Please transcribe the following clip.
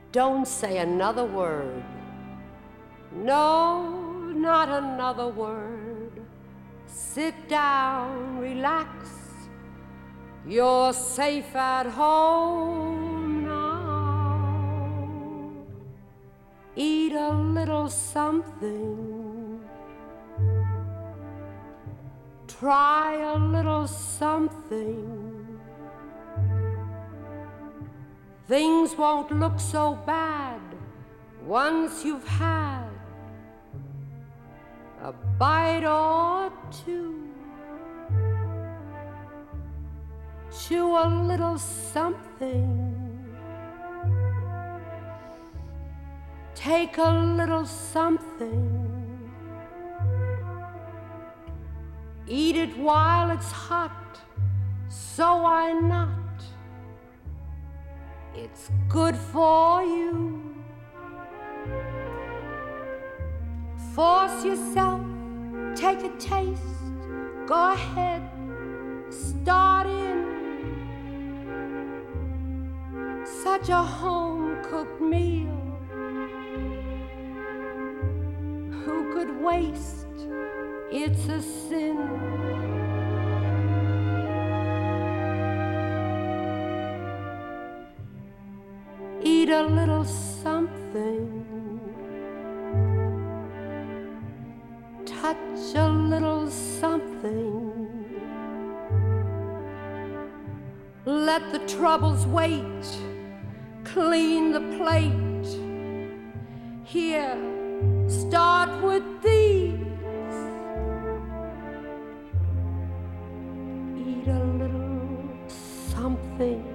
Don't say another word. No, not another word. Sit down, relax. You're safe at home now. Eat a little something. Try a little something. Things won't look so bad once you've had a bite or two. Chew a little something. Take a little something. Eat it while it's hot, so why not? It's good for you. Force yourself, take a taste. Go ahead, start in. Such a home-cooked meal. Who could waste? It's a sin. Eat a little something. Touch a little something. Let the troubles wait. Clean the plate. Here, start with these. Eat a little something.